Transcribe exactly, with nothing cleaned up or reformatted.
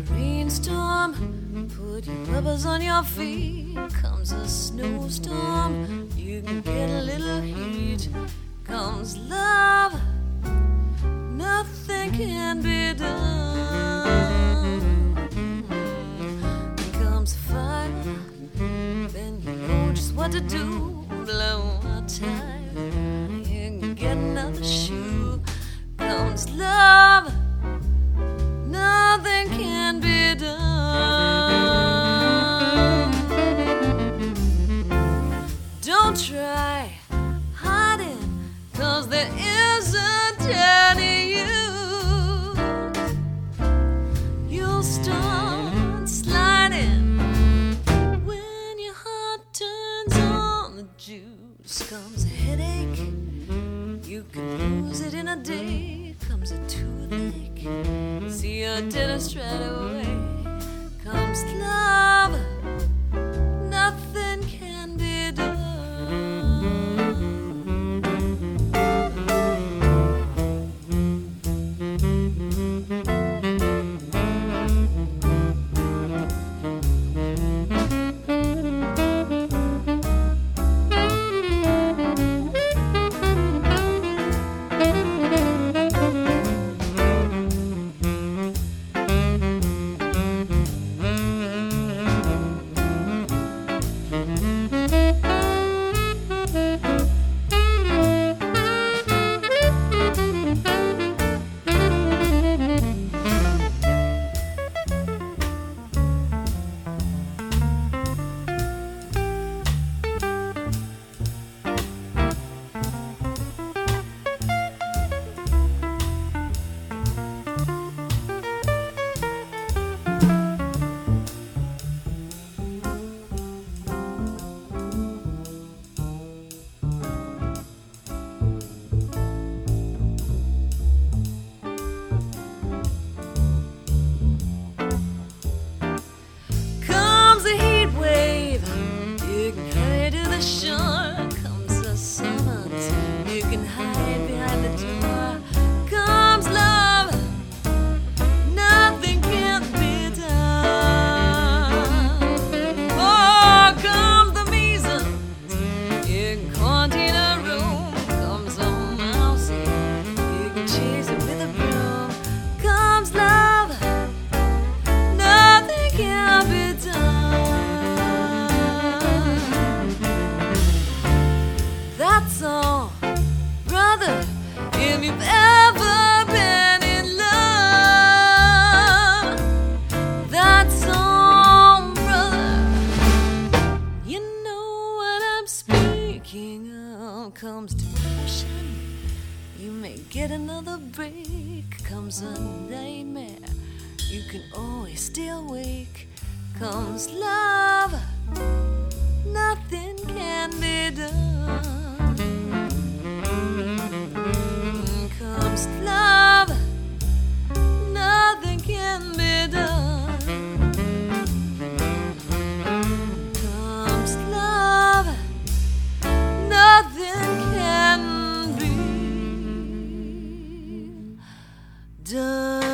rainstorm, put your rubbers on your feet. Comes a snowstorm, you can get a little heat. Comes love, nothing can be done. Comes fire, then you know just what to do. Blow a tire, you can get another shoe. Comes love, nothing can be done. Don't try hiding, 'cause there isn't any use. You'll start sliding when your heart turns on the juice. Comes a headache, you can lose it in a day. Comes a toothache, see your dentist right away. Comes love, nothing can be done. That's all, brother, if you've ever been in love. That's all, brother, you know what I'm speaking of. Comes depression, you may get another break. Comes a nightmare, you can always stay awake. Comes love, nothing can be done. Comes love, nothing can be done. Comes love, nothing can be done.